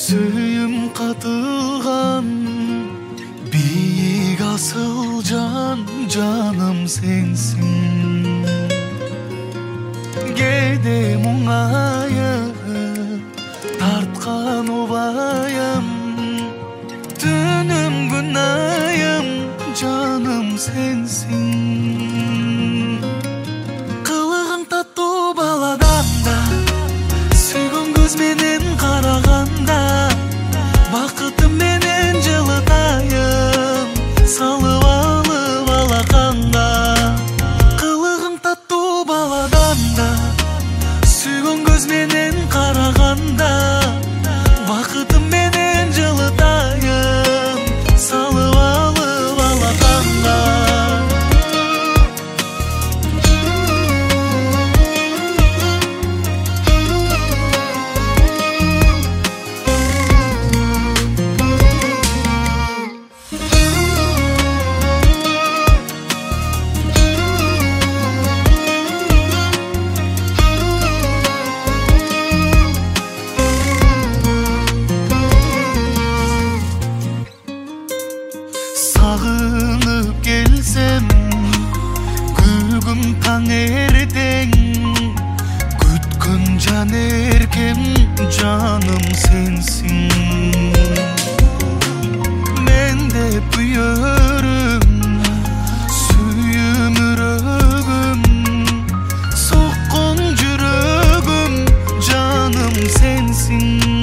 Сүйім қатылған биік асыл жаным сенсің. Кейде мұңайып тартқан обайым, түнім күнайым жаным сенсің. Қылығың тату баладан да, сүйген көзменен қарағанда, бақытым менен жылытайым, салып алып алақанда. Қылығың тату баладан да, сүйген көзменен қарағанда, бақытым менен жылытайым, салып алып алақанда. Сағынып келсем, күгім таңертең, күткін жан еркем жаным сенсің. Мен деп бүйірім, сүйім үрігім, соққан жүрегім жаным сенсің.